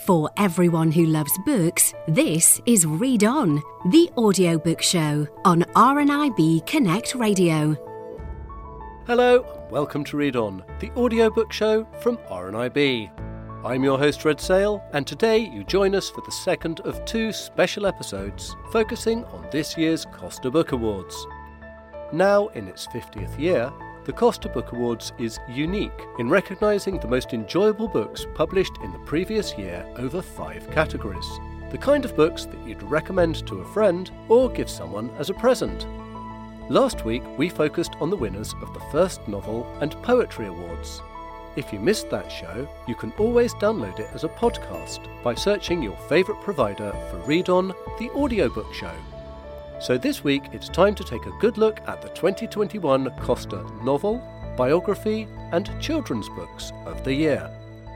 For everyone who loves books, this is Read On, the audiobook show on RNIB Connect Radio. Hello, and welcome to Read On, the audiobook show from RNIB. I'm your host Red Sale, and today you join us for the second of two special episodes focusing on this year's Costa Book Awards. Now in its 50th year, the Costa Book Awards is unique in recognising the most enjoyable books published in the previous year over 5 categories. The kind of books that you'd recommend to a friend or give someone as a present. Last week we focused on the winners of the First Novel and Poetry Awards. If you missed that show, you can always download it as a podcast by searching your favourite provider for Read On, the audiobook show. So this week it's time to take a good look at the 2021 Costa Novel, Biography and Children's Books of the Year.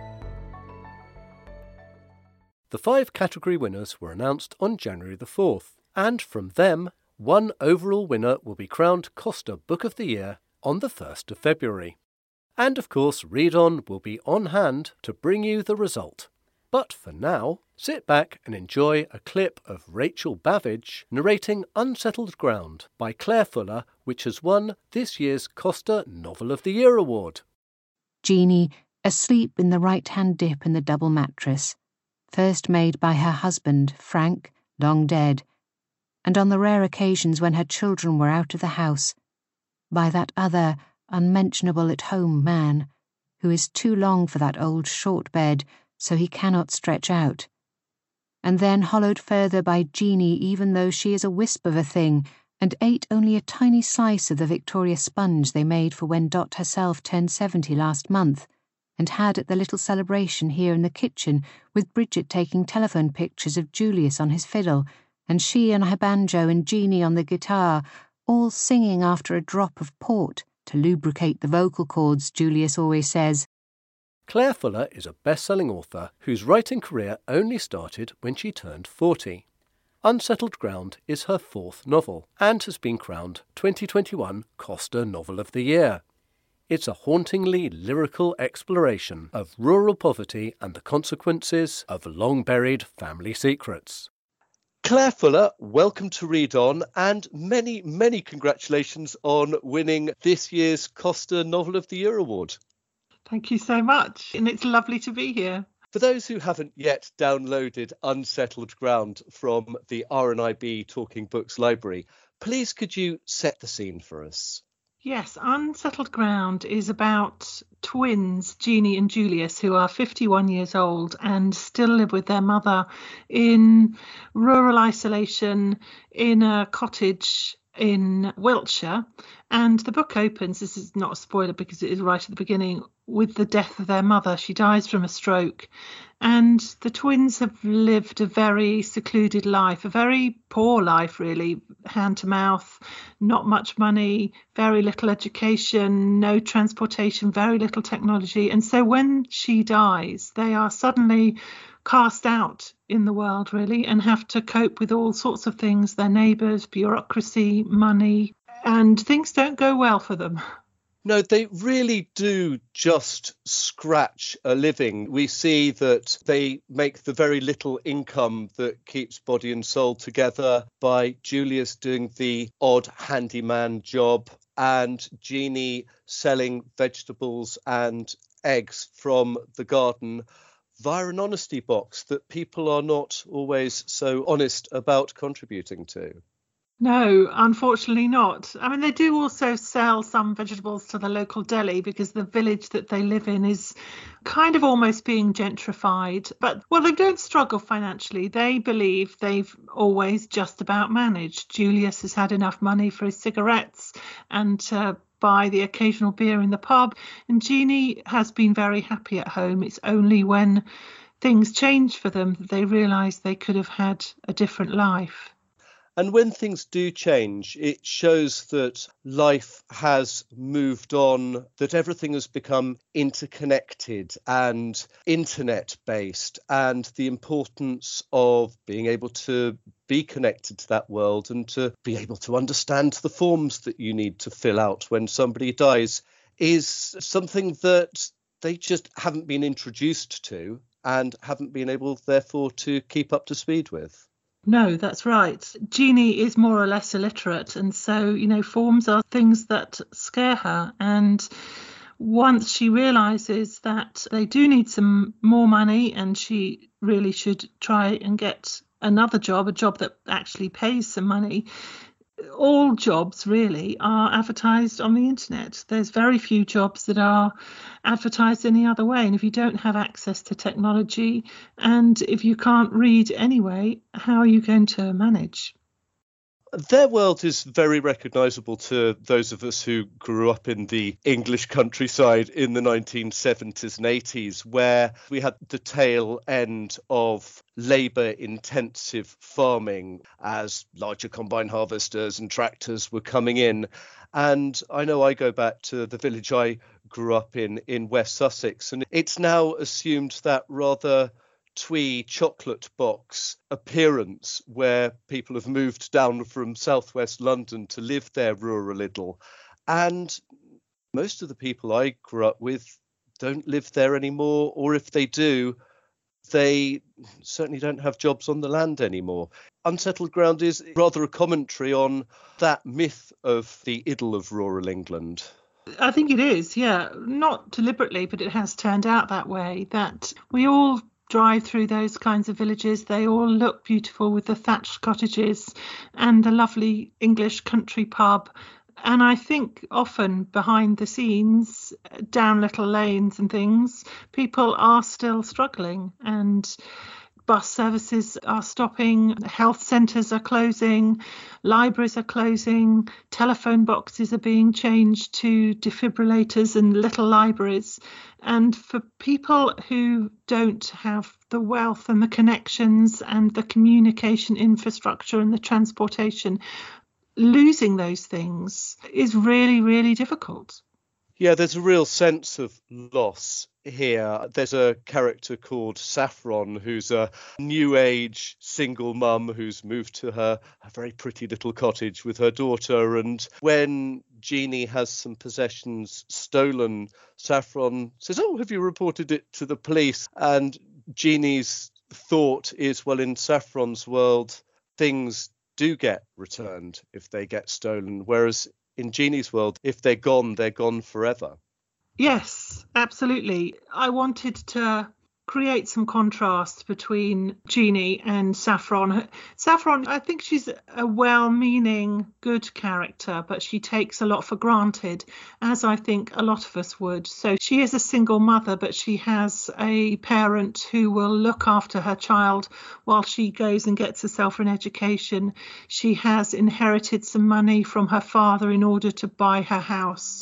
The 5 category winners were announced on January the 4th, and from them, one overall winner will be crowned Costa Book of the Year on the 1st of February. And of course, Read On will be on hand to bring you the result. But for now, sit back and enjoy a clip of Rachel Bavage narrating Unsettled Ground by Claire Fuller, which has won this year's Costa Novel of the Year award. Jeanie, asleep in the right-hand dip in the double mattress, first made by her husband, Frank, long dead, and on the rare occasions when her children were out of the house, by that other, unmentionable-at-home man, who is too long for that old short bed, so he cannot stretch out, and then hollowed further by Jeanie even though she is a wisp of a thing, and ate only a tiny slice of the Victoria sponge they made for when Dot herself turned 70 last month, and had at the little celebration here in the kitchen, with Bridget taking telephone pictures of Julius on his fiddle, and she on her banjo and Jeanie on the guitar, all singing after a drop of port, to lubricate the vocal cords, Julius always says. Claire Fuller is a best-selling author whose writing career only started when she turned 40. Unsettled Ground is her 4th novel and has been crowned 2021 Costa Novel of the Year. It's a hauntingly lyrical exploration of rural poverty and the consequences of long-buried family secrets. Claire Fuller, welcome to Read On, and many, many congratulations on winning this year's Costa Novel of the Year award. Thank you so much, and it's lovely to be here. For those who haven't yet downloaded Unsettled Ground from the RNIB Talking Books library, please could you set the scene for us? Yes, Unsettled Ground is about twins, Jeanie and Julius, who are 51 years old and still live with their mother in rural isolation in a cottage in Wiltshire. And the book opens, this is not a spoiler because it is right at the beginning, with the death of their mother. She dies from a stroke. And the twins have lived a very secluded life, a very poor life, really, hand to mouth, not much money, very little education, no transportation, very little technology. And so when she dies, they are suddenly cast out in the world, really, and have to cope with all sorts of things, their neighbours, bureaucracy, money, and things don't go well for them. No, they really do just scratch a living. We see that they make the very little income that keeps body and soul together by Julius doing the odd handyman job and Jeanie selling vegetables and eggs from the garden via an honesty box that people are not always so honest about contributing to. No, unfortunately not. I mean, they do also sell some vegetables to the local deli because the village that they live in is kind of almost being gentrified. But, well, they don't struggle financially. They believe they've always just about managed. Julius has had enough money for his cigarettes and to buy the occasional beer in the pub. And Jeanie has been very happy at home. It's only when things change for them that they realise they could have had a different life. And when things do change, it shows that life has moved on, that everything has become interconnected and internet-based, and the importance of being able to be connected to that world and to be able to understand the forms that you need to fill out when somebody dies is something that they just haven't been introduced to. and haven't been able, therefore, to keep up to speed with. No, that's right. Jeanie is more or less illiterate, and so, forms are things that scare her. And once she realises that they do need some more money and she really should try and get another job, a job that actually pays some money, all jobs really are advertised on the internet. There's very few jobs that are advertised any other way. And if you don't have access to technology and if you can't read anyway, how are you going to manage? Their world is very recognisable to those of us who grew up in the English countryside in the 1970s and 80s, where we had the tail end of labour-intensive farming as larger combine harvesters and tractors were coming in. And I know I go back to the village I grew up in West Sussex, and it's now assumed that rather twee chocolate box appearance where people have moved down from southwest London to live their rural idyll. And most of the people I grew up with don't live there anymore, or if they do, they certainly don't have jobs on the land anymore. Unsettled Ground is rather a commentary on that myth of the idyll of rural England. I think it is, yeah. Not deliberately, but it has turned out that way, that we all drive through those kinds of villages. They all look beautiful with the thatched cottages and the lovely English country pub. And I think often behind the scenes, down little lanes and things, people are still struggling, and bus services are stopping, health centres are closing, libraries are closing, telephone boxes are being changed to defibrillators and little libraries. And for people who don't have the wealth and the connections and the communication infrastructure and the transportation, losing those things is really, really difficult. Yeah, there's a real sense of loss here. There's a character called Saffron, who's a new age single mum who's moved to her a very pretty little cottage with her daughter. And when Jeanie has some possessions stolen, Saffron says, "Oh, have you reported it to the police?" And Jeanie's thought is, well, in Saffron's world, things do get returned if they get stolen, whereas in Jeanie's world, if they're gone forever. Yes, absolutely. I wanted to create some contrast between Jeanie and Saffron. Saffron, I think she's a well-meaning, good character, but she takes a lot for granted, as I think a lot of us would. So she is a single mother, but she has a parent who will look after her child while she goes and gets herself an education. She has inherited some money from her father in order to buy her house.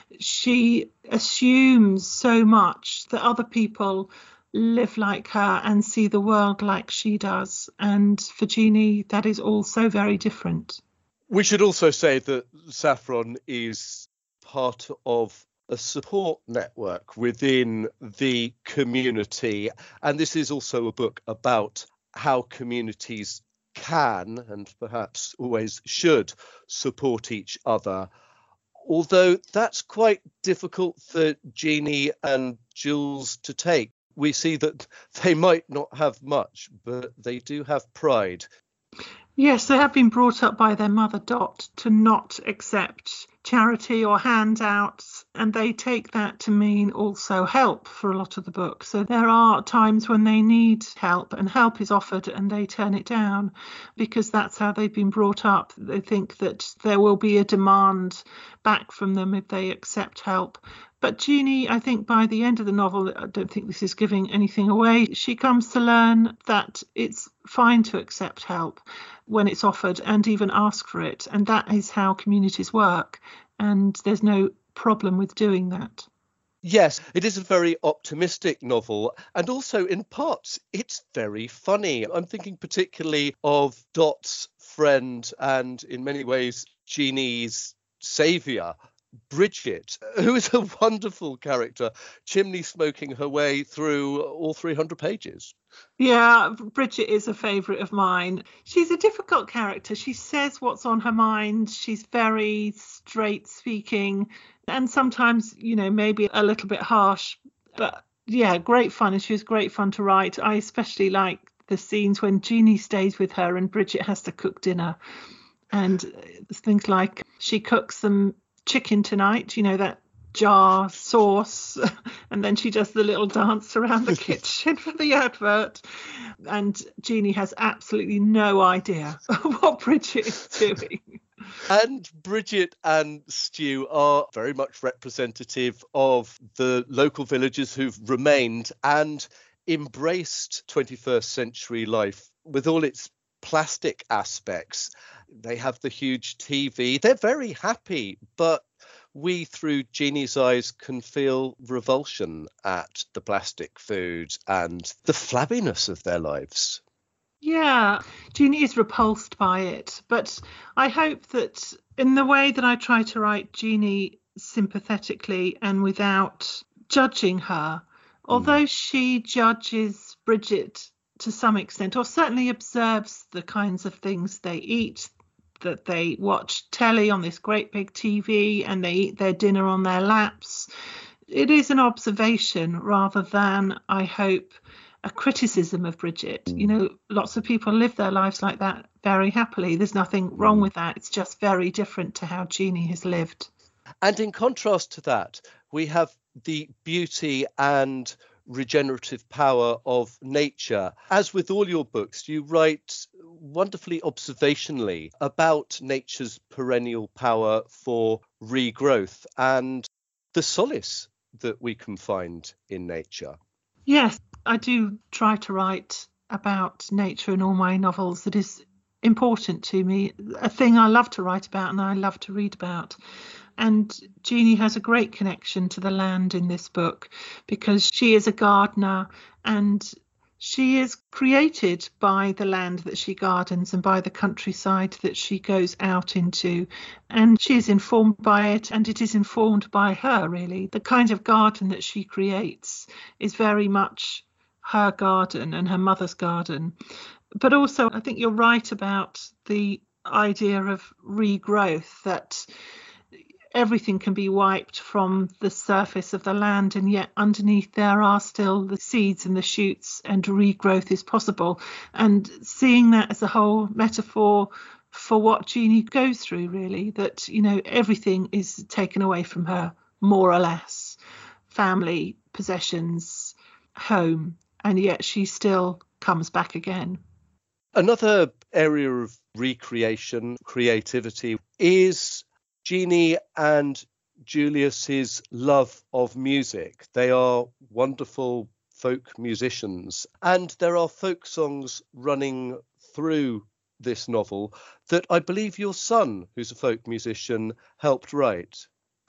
She assumes so much that other people live like her and see the world like she does. And for Jeanie, that is also very different. We should also say that Saffron is part of a support network within the community. And this is also a book about how communities can and perhaps always should support each other. Although that's quite difficult for Jeanie and Jules to take. We see that they might not have much, but they do have pride. Yes, they have been brought up by their mother, Dot, to not accept charity or handouts, and they take that to mean also help for a lot of the book. So there are times when they need help, and help is offered and they turn it down because that's how they've been brought up. They think that there will be a demand back from them if they accept help. But Jeanie, I think by the end of the novel, I don't think this is giving anything away, she comes to learn that it's fine to accept help when it's offered and even ask for it. And that is how communities work. And there's no problem with doing that. Yes, it is a very optimistic novel. And also in parts, it's very funny. I'm thinking particularly of Dot's friend and in many ways Jeanie's saviour, Bridget, who is a wonderful character, chimney smoking her way through all 300 pages. Yeah, Bridget is a favourite of mine. She's a difficult character. She says what's on her mind. She's very straight speaking and sometimes, maybe a little bit harsh. But yeah, great fun. And she was great fun to write. I especially like the scenes when Jeanie stays with her and Bridget has to cook dinner. And things like she cooks them chicken tonight, that jar sauce, and then she does the little dance around the kitchen for the advert. And Jeanie has absolutely no idea what Bridget is doing. And Bridget and Stu are very much representative of the local villagers who've remained and embraced 21st century life with all its plastic aspects. They have the huge TV. They're very happy, but we, through Jeanie's eyes, can feel revulsion at the plastic food and the flabbiness of their lives. Yeah, Jeanie is repulsed by it, but I hope that in the way that I try to write Jeanie sympathetically and without judging her, although she judges Bridget to some extent, or certainly observes the kinds of things they eat, that they watch telly on this great big TV and they eat their dinner on their laps. It is an observation rather than, I hope, a criticism of Bridget. Lots of people live their lives like that very happily. There's nothing wrong with that. It's just very different to how Jeanie has lived. And in contrast to that, we have the beauty and regenerative power of nature. As with all your books, you write wonderfully observationally about nature's perennial power for regrowth and the solace that we can find in nature. Yes, I do try to write about nature in all my novels. It is important to me, a thing I love to write about and I love to read about. And Jeanie has a great connection to the land in this book because she is a gardener and she is created by the land that she gardens and by the countryside that she goes out into. And she is informed by it and it is informed by her, really. The kind of garden that she creates is very much her garden and her mother's garden. But also, I think you're right about the idea of regrowth, that everything can be wiped from the surface of the land and yet underneath there are still the seeds and the shoots and regrowth is possible. And seeing that as a whole metaphor for what Jeanie goes through, really, that, everything is taken away from her, more or less. Family, possessions, home, and yet she still comes back again. Another area of recreation, creativity, is Jeanie and Julius's love of music. They are wonderful folk musicians, and there are folk songs running through this novel that I believe your son, who's a folk musician, helped write.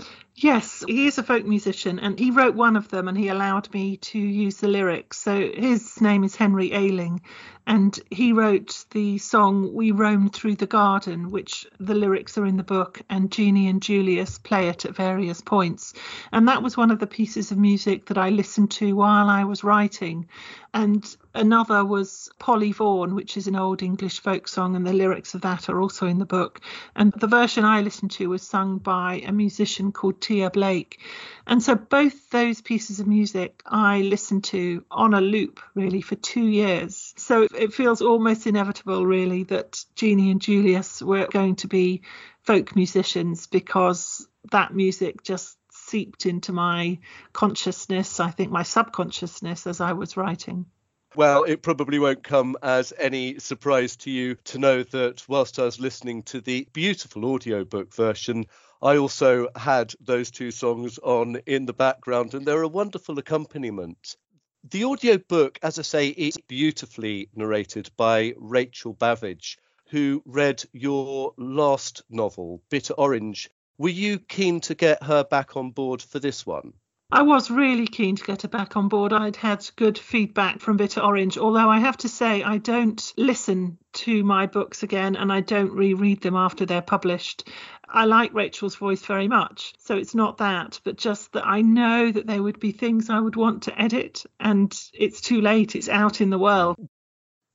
Yes, he is a folk musician and he wrote one of them and he allowed me to use the lyrics. So his name is Henry Ayling and he wrote the song We Roamed Through the Garden, which the lyrics are in the book, and Jeanie and Julius play it at various points. And that was one of the pieces of music that I listened to while I was writing. And another was Polly Vaughan, which is an old English folk song, and the lyrics of that are also in the book. And the version I listened to was sung by a musician called Tia Blake. And so both those pieces of music I listened to on a loop, really, for 2 years. So it feels almost inevitable, really, that Jeanie and Julius were going to be folk musicians because that music just seeped into my consciousness, I think my subconsciousness, as I was writing. Well, it probably won't come as any surprise to you to know that whilst I was listening to the beautiful audiobook version, I also had those two songs on in the background, and they're a wonderful accompaniment. The audiobook, as I say, is beautifully narrated by Rachel Bavage, who read your last novel, Bitter Orange. Were you keen to get her back on board for this one? I was really keen to get her back on board. I'd had good feedback from Bitter Orange, although I have to say I don't listen to my books again and I don't reread them after they're published. I like Rachel's voice very much, so it's not that, but just that I know that there would be things I would want to edit and it's too late, it's out in the world.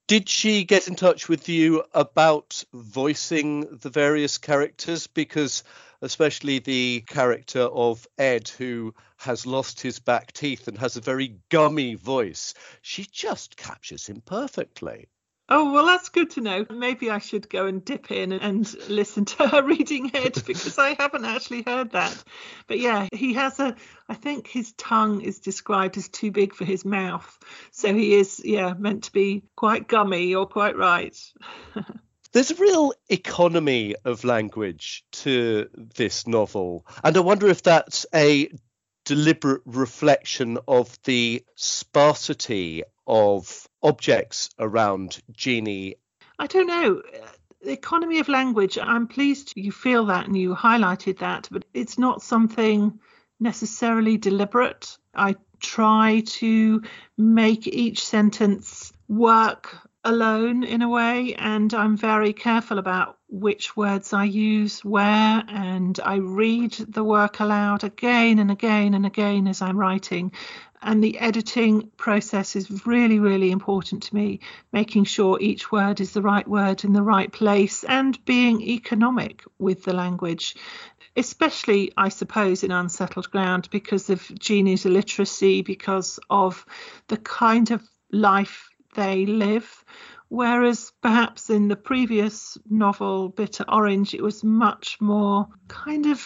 Did she get in touch with you about voicing the various characters? Because especially the character of Ed, who has lost his back teeth and has a very gummy voice, she just captures him perfectly. Oh, well, that's good to know. Maybe I should go and dip in and listen to her reading Ed, because I haven't actually heard that. But yeah, he has I think his tongue is described as too big for his mouth. So he is, meant to be quite gummy. You're quite right. There's a real economy of language to this novel. And I wonder if that's a deliberate reflection of the sparsity of objects around Jeanie. I don't know. The economy of language, I'm pleased you feel that and you highlighted that, but it's not something necessarily deliberate. I try to make each sentence work alone in a way, and I'm very careful about which words I use where, and I read the work aloud again and again and again as I'm writing. And the editing process is really, really important to me, making sure each word is the right word in the right place and being economic with the language, especially, I suppose, in Unsettled Ground because of Jeanie's illiteracy, because of the kind of life they live. Whereas perhaps in the previous novel, Bitter Orange, it was much more kind of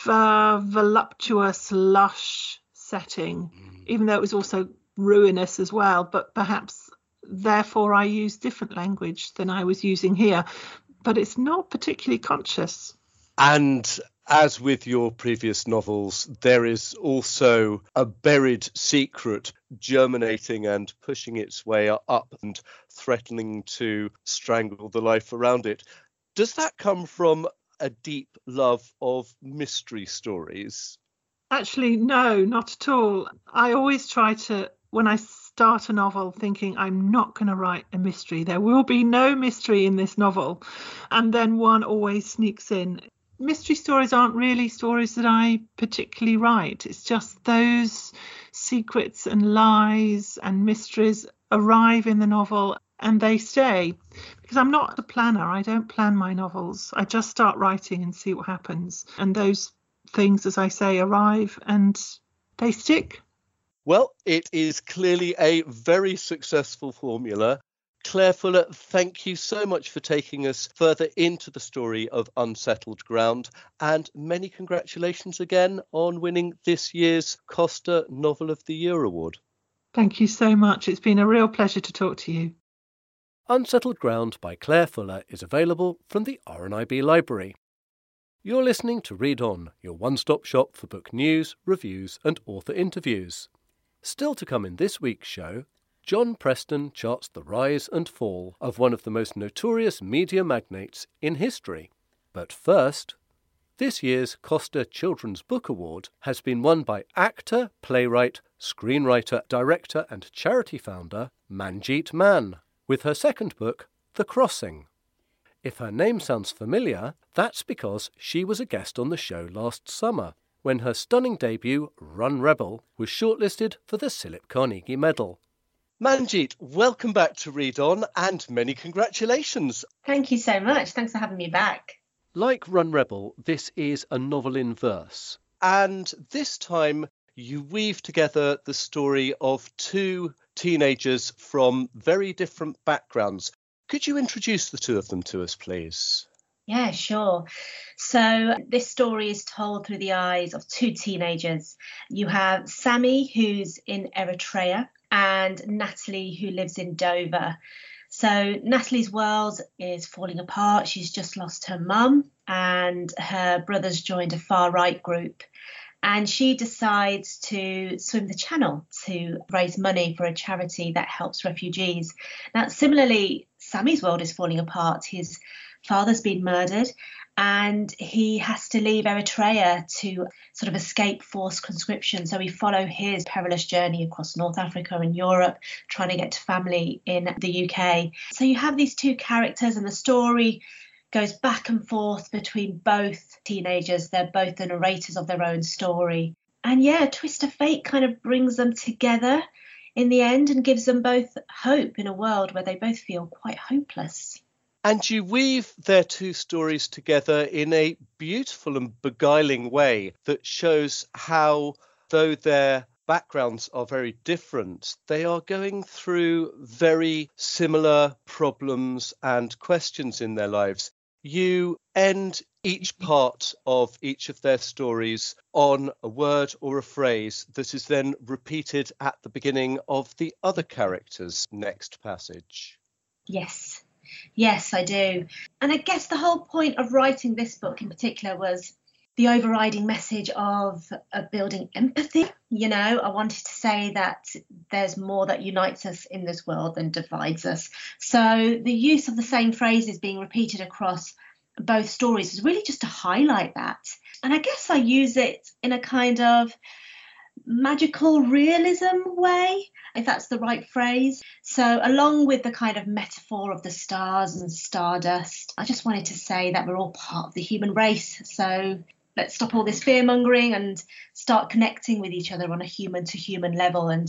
voluptuous, lush setting, even though it was also ruinous as well. But perhaps therefore I use different language than I was using here. But it's not particularly conscious. And as with your previous novels, there is also a buried secret germinating and pushing its way up and threatening to strangle the life around it. Does that come from a deep love of mystery stories? Actually, no, not at all. I always try to, when I start a novel, thinking I'm not going to write a mystery. There will be no mystery in this novel. And then one always sneaks in. Mystery stories aren't really stories that I particularly write. It's just those secrets and lies and mysteries arrive in the novel and they stay. Because I'm not a planner. I don't plan my novels. I just start writing and see what happens. And those things, as I say, arrive and they stick. Well, it is clearly a very successful formula. Claire Fuller, thank you so much for taking us further into the story of Unsettled Ground, and many congratulations again on winning this year's Costa Novel of the Year award. Thank you so much. It's been a real pleasure to talk to you. Unsettled Ground by Claire Fuller is available from the RNIB Library. You're listening to Read On, your one-stop shop for book news, reviews and author interviews. Still to come in this week's show, John Preston charts the rise and fall of one of the most notorious media magnates in history. But first, this year's Costa Children's Book Award has been won by actor, playwright, screenwriter, director and charity founder Manjeet Mann, with her second book, The Crossing. If her name sounds familiar, that's because she was a guest on the show last summer, when her stunning debut, Run Rebel, was shortlisted for the Philip Carnegie Medal. Manjeet, welcome back to Read On and many congratulations. Thank you so much. Thanks for having me back. Like Run Rebel, this is a novel in verse. And this time you weave together the story of two teenagers from very different backgrounds. Could you introduce the two of them to us, please? Yeah, sure. So this story is told through the eyes of two teenagers. You have Sammy, who's in Eritrea, and Natalie, who lives in Dover. So Natalie's world is falling apart. She's just lost her mum and her brother's joined a far-right group. And she decides to swim the channel to raise money for a charity that helps refugees. Now, similarly, Sammy's world is falling apart. His father's been murdered and he has to leave Eritrea to sort of escape forced conscription. So we follow his perilous journey across North Africa and Europe, trying to get to family in the UK. So you have these two characters and the story goes back and forth between both teenagers. They're both the narrators of their own story. And yeah, a twist of fate kind of brings them together in the end, and gives them both hope in a world where they both feel quite hopeless. And you weave their two stories together in a beautiful and beguiling way that shows how, though their backgrounds are very different, they are going through very similar problems and questions in their lives. You end each part of each of their stories on a word or a phrase that is then repeated at the beginning of the other character's next passage. Yes, I do. And I guess the whole point of writing this book in particular was the overriding message of building empathy. You know, I wanted to say that there's more that unites us in this world than divides us. So the use of the same phrases being repeated across both stories is really just to highlight that. And I guess I use it in a kind of magical realism way, if that's the right phrase. So along with the kind of metaphor of the stars and stardust, I just wanted to say that we're all part of the human race. So let's stop all this fear mongering and start connecting with each other on a human to human level. And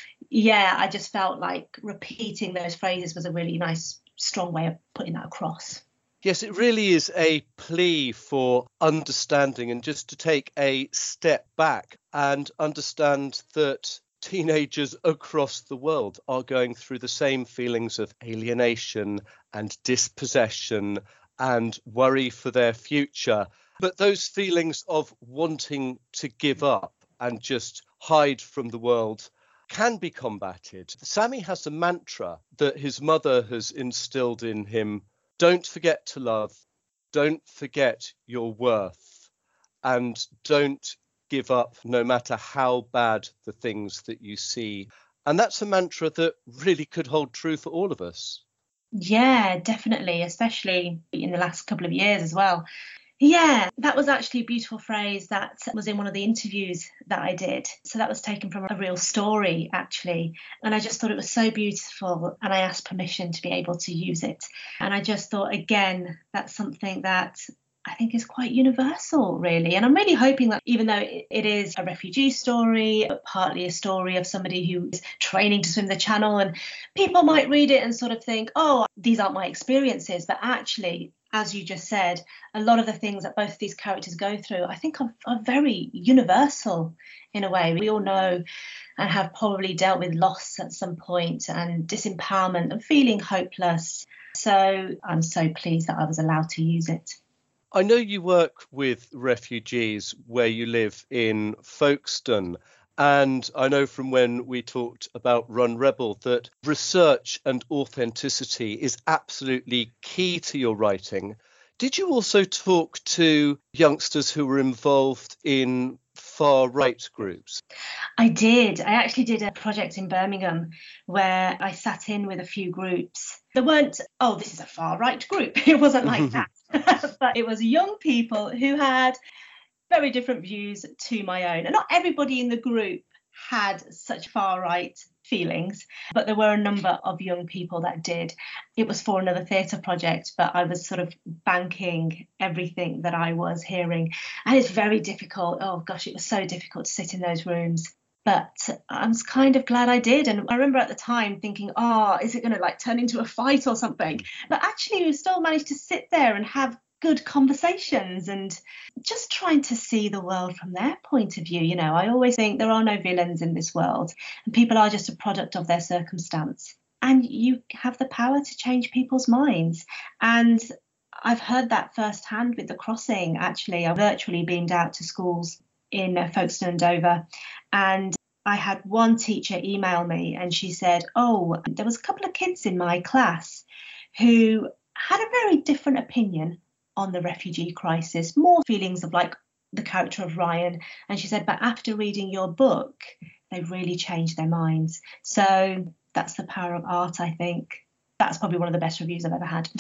yeah, I just felt like repeating those phrases was a really nice, strong way of putting that across. Yes, it really is a plea for understanding and just to take a step back and understand that teenagers across the world are going through the same feelings of alienation and dispossession and worry for their future. But those feelings of wanting to give up and just hide from the world can be combated. Sammy has a mantra that his mother has instilled in him. Don't forget to love, don't forget your worth, and don't give up no matter how bad the things that you see. And that's a mantra that really could hold true for all of us. Yeah, definitely, especially in the last couple of years as well. Yeah, that was actually a beautiful phrase that was in one of the interviews that I did. So that was taken from a real story, actually. And I just thought it was so beautiful. And I asked permission to be able to use it. And I just thought, again, that's something that I think is quite universal, really. And I'm really hoping that even though it is a refugee story, but partly a story of somebody who is training to swim the Channel, and people might read it and sort of think, oh, these aren't my experiences. But actually, as you just said, a lot of the things that both of these characters go through, I think are very universal in a way. We all know and have probably dealt with loss at some point and disempowerment and feeling hopeless. So I'm so pleased that I was allowed to use it. I know you work with refugees where you live in Folkestone. And I know from when we talked about Run Rebel that research and authenticity is absolutely key to your writing. Did you also talk to youngsters who were involved in far-right groups? I did. I actually did a project in Birmingham where I sat in with a few groups. There weren't, oh, this is a far-right group. It wasn't like that. But it was young people who had very different views to my own. And not everybody in the group had such far-right feelings, but there were a number of young people that did. It was for another theatre project, but I was sort of banking everything that I was hearing. And it's very difficult. Oh, gosh, it was so difficult to sit in those rooms. But I'm kind of glad I did. And I remember at the time thinking, oh, is it going to turn into a fight or something? But actually, we still managed to sit there and have good conversations and just trying to see the world from their point of view. You know, I always think there are no villains in this world and people are just a product of their circumstance. And you have the power to change people's minds. And I've heard that firsthand with The Crossing. Actually, I virtually beamed out to schools in Folkestone and Dover. And I had one teacher email me and she said, oh, there was a couple of kids in my class who had a very different opinion on the refugee crisis, more feelings of the character of Ryan. And she said, but after reading your book, they really changed their minds. So that's the power of art, I think. That's probably one of the best reviews I've ever had.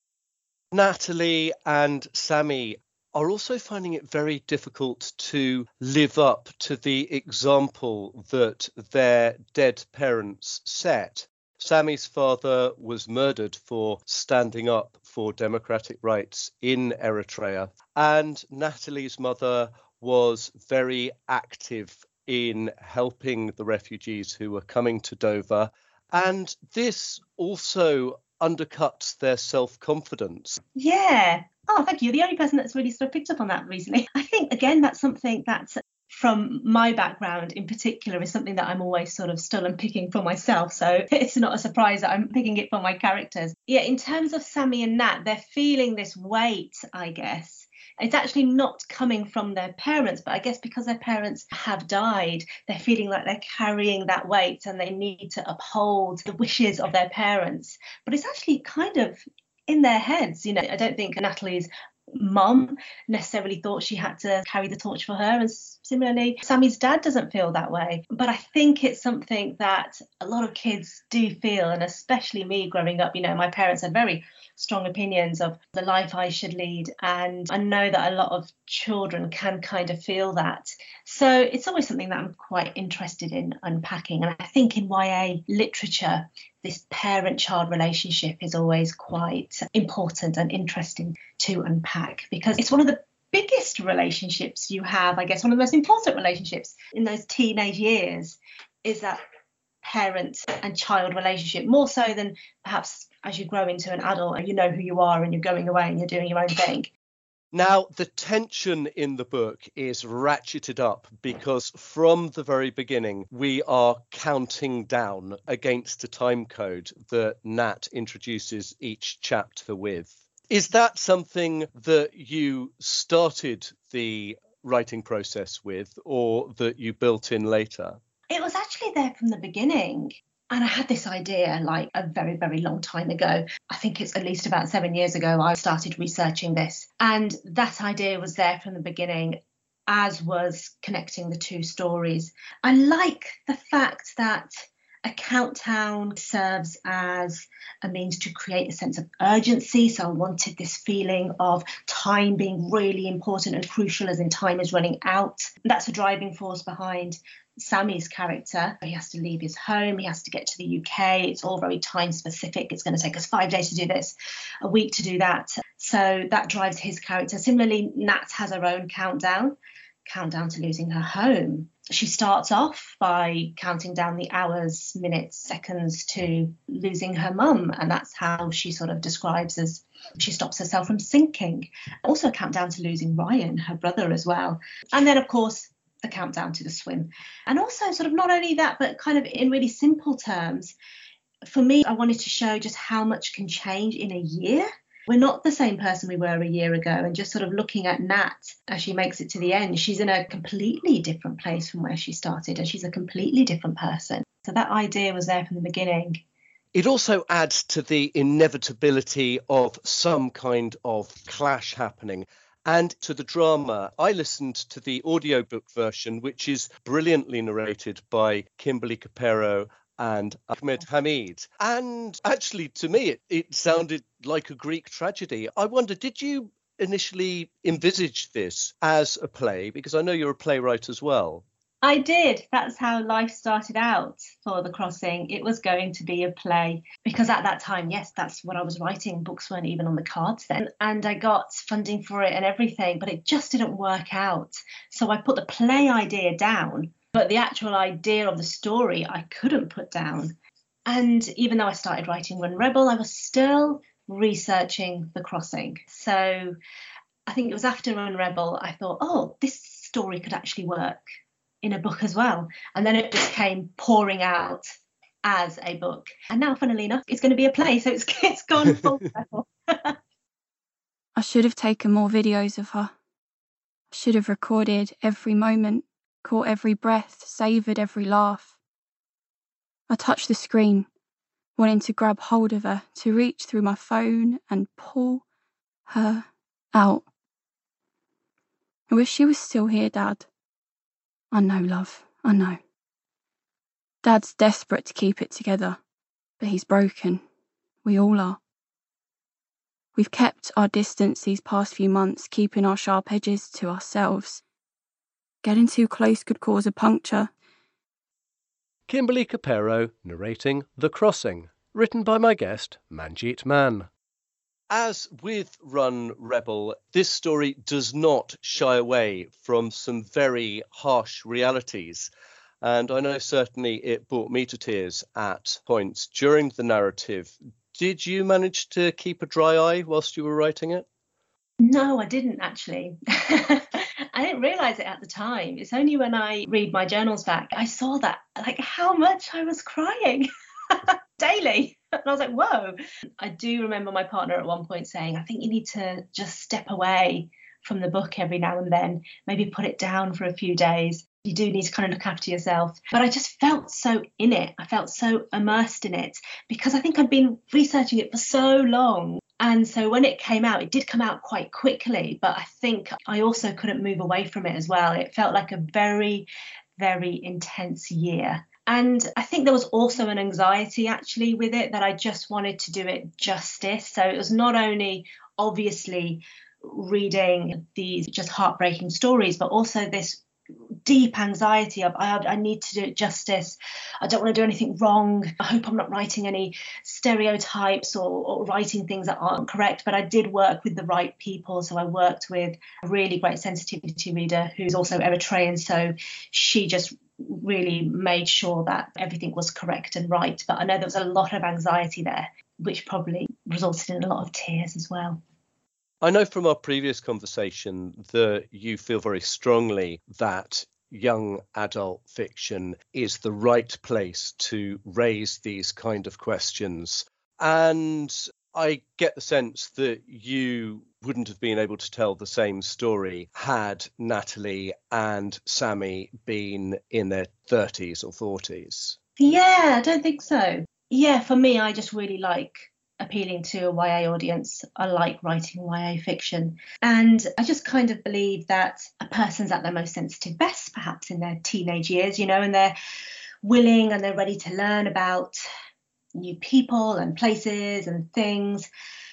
Natalie and Sammy are also finding it very difficult to live up to the example that their dead parents set. Sammy's father was murdered for standing up for democratic rights in Eritrea, and Natalie's mother was very active in helping the refugees who were coming to Dover. And this also undercuts their self-confidence. Yeah. Oh, thank you. The only person that's really sort of picked up on that recently. I think, again, that's something that's from my background in particular is something that I'm always sort of still unpicking for myself. So it's not a surprise that I'm picking it for my characters. Yeah, in terms of Sammy and Nat, they're feeling this weight, I guess. It's actually not coming from their parents, but I guess because their parents have died, they're feeling like they're carrying that weight and they need to uphold the wishes of their parents. But it's actually kind of in their heads. You know, I don't think Natalie's mum necessarily thought she had to carry the torch for her, and similarly Sammy's dad doesn't feel that way. But I think it's something that a lot of kids do feel, and especially me growing up, you know, my parents had very strong opinions of the life I should lead, and I know that a lot of children can kind of feel that. So it's always something that I'm quite interested in unpacking, and I think in YA literature this parent-child relationship is always quite important and interesting to unpack, because it's one of the biggest relationships you have. I guess one of the most important relationships in those teenage years is that parent and child relationship, more so than perhaps as you grow into an adult and you know who you are and you're going away and you're doing your own thing. Now, the tension in the book is ratcheted up because from the very beginning, we are counting down against a time code that Nat introduces each chapter with. Is that something that you started the writing process with, or that you built in later? It was actually there from the beginning. And I had this idea like a very, very long time ago. I think it's at least about 7 years ago I started researching this. And that idea was there from the beginning, as was connecting the two stories. I like the fact that a countdown serves as a means to create a sense of urgency. So I wanted this feeling of time being really important and crucial, as in time is running out. That's a driving force behind Sammy's character. He has to leave his home, he has to get to the UK. It's all very time specific. It's going to take us 5 days to do this, a week to do that. So that drives his character. Similarly, Nat has her own countdown to losing her home. She starts off by counting down the hours, minutes, seconds to losing her mum, and that's how she sort of describes as she stops herself from sinking. Also a countdown to losing Ryan, her brother, as well. And then of course the countdown to the swim. And also sort of not only that, but kind of in really simple terms, for me, I wanted to show just how much can change in a year. We're not the same person we were a year ago, and just sort of looking at Nat as she makes it to the end, she's in a completely different place from where she started, and she's a completely different person. So that idea was there from the beginning. It also adds to the inevitability of some kind of clash happening. And to the drama, I listened to the audiobook version, which is brilliantly narrated by Kimberly Capero and Ahmed Hamid. And actually, to me, it sounded like a Greek tragedy. I wonder, did you initially envisage this as a play? Because I know you're a playwright as well. I did. That's how life started out for The Crossing. It was going to be a play because at that time, yes, that's what I was writing. Books weren't even on the cards then. And I got funding for it and everything, but it just didn't work out. So I put the play idea down, but the actual idea of the story I couldn't put down. And even though I started writing Run Rebel, I was still researching The Crossing. So I think it was after Run Rebel, I thought, oh, this story could actually work in a book as well. And then it just came pouring out as a book. And now, funnily enough, it's going to be a play. So it's gone full circle. I should have taken more videos of her. I should have recorded every moment, caught every breath, savoured every laugh. I touched the screen, wanting to grab hold of her, to reach through my phone and pull her out. I wish she was still here, Dad. I know, love, I know. Dad's desperate to keep it together, but he's broken. We all are. We've kept our distance these past few months, keeping our sharp edges to ourselves. Getting too close could cause a puncture. Kimberly Capero narrating The Crossing, written by my guest, Manjeet Mann. As with Run Rebel, this story does not shy away from some very harsh realities. And I know certainly it brought me to tears at points during the narrative. Did you manage to keep a dry eye whilst you were writing it? No, I didn't actually. I didn't realise it at the time. It's only when I read my journals back, I saw that, like, how much I was crying daily. And I was like, whoa. I do remember my partner at one point saying, I think you need to just step away from the book every now and then, maybe put it down for a few days. You do need to kind of look after yourself. But I just felt so in it. I felt so immersed in it because I think I'd been researching it for so long. And so when it came out, it did come out quite quickly, but I think I also couldn't move away from it as well. It felt like a very, very intense year. And I think there was also an anxiety actually with it, that I just wanted to do it justice. So it was not only obviously reading these just heartbreaking stories, but also this deep anxiety of I need to do it justice. I don't want to do anything wrong. I hope I'm not writing any stereotypes or writing things that aren't correct. But I did work with the right people. So I worked with a really great sensitivity reader who's also Eritrean. So she just really made sure that everything was correct and right. But I know there was a lot of anxiety there, which probably resulted in a lot of tears as well. I know from our previous conversation that you feel very strongly that young adult fiction is the right place to raise these kind of questions. And I get the sense that you wouldn't have been able to tell the same story had Natalie and Sammy been in their 30s or 40s. Yeah, I don't think so. Yeah, for me, I just really like appealing to a YA audience. I like writing YA fiction. And I just kind of believe that a person's at their most sensitive best, perhaps in their teenage years, and they're willing and they're ready to learn about new people and places and things.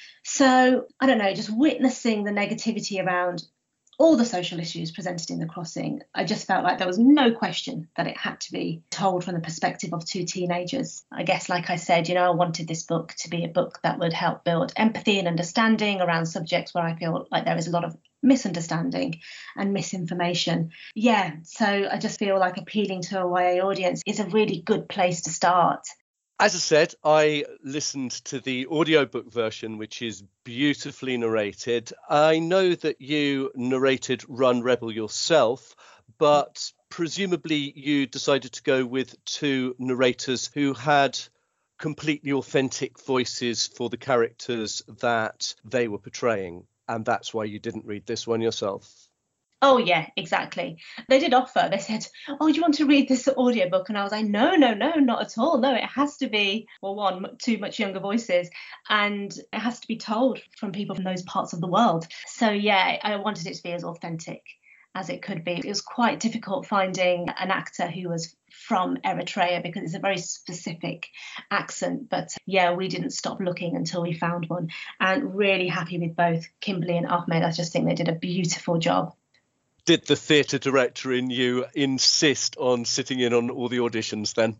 So, I don't know, just witnessing the negativity around all the social issues presented in The Crossing, I just felt like there was no question that it had to be told from the perspective of two teenagers. I guess, like I said, I wanted this book to be a book that would help build empathy and understanding around subjects where I feel like there is a lot of misunderstanding and misinformation. Yeah, so I just feel like appealing to a YA audience is a really good place to start. As I said, I listened to the audiobook version, which is beautifully narrated. I know that you narrated Run Rebel yourself, but presumably you decided to go with two narrators who had completely authentic voices for the characters that they were portraying. And that's why you didn't read this one yourself. Oh, yeah, exactly. They did offer. They said, oh, do you want to read this audiobook? And I was like, no, not at all. No, it has to be, two much younger voices. And it has to be told from people from those parts of the world. So, yeah, I wanted it to be as authentic as it could be. It was quite difficult finding an actor who was from Eritrea because it's a very specific accent. But yeah, we didn't stop looking until we found one. And really happy with both Kimberly and Ahmed. I just think they did a beautiful job. Did the theatre director in you insist on sitting in on all the auditions then?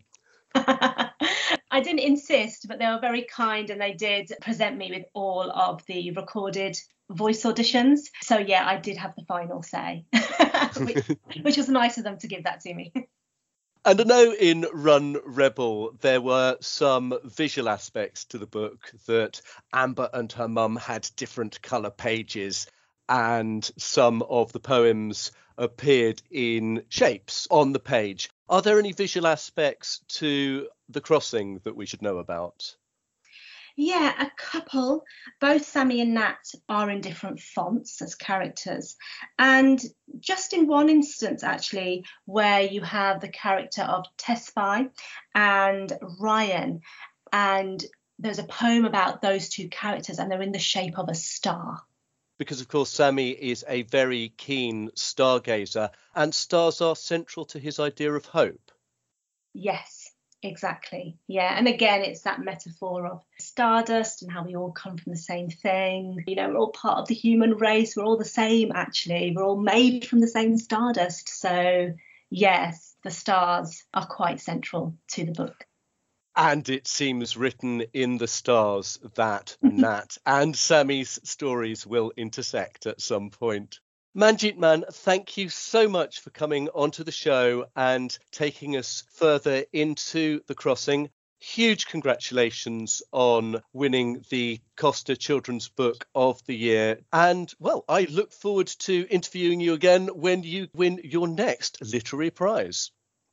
I didn't insist, but they were very kind and they did present me with all of the recorded voice auditions. So yeah, I did have the final say, which was nice of them to give that to me. And I know in Run Rebel, there were some visual aspects to the book, that Amber and her mum had different colour pages, and some of the poems appeared in shapes on the page. Are there any visual aspects to The Crossing that we should know about? Yeah, a couple. Both Sammy and Nat are in different fonts as characters. And just in one instance, actually, where you have the character of Tesfaye and Ryan, and there's a poem about those two characters and they're in the shape of a star. Because, of course, Sammy is a very keen stargazer, and stars are central to his idea of hope. Yes, exactly. Yeah. And again, it's that metaphor of stardust and how we all come from the same thing. We're all part of the human race. We're all the same, actually. We're all made from the same stardust. So, yes, the stars are quite central to the book. And it seems written in the stars that Nat and Sammy's stories will intersect at some point. Manjeet Mann, thank you so much for coming onto the show and taking us further into The Crossing. Huge congratulations on winning the Costa Children's Book of the Year. And, well, I look forward to interviewing you again when you win your next literary prize.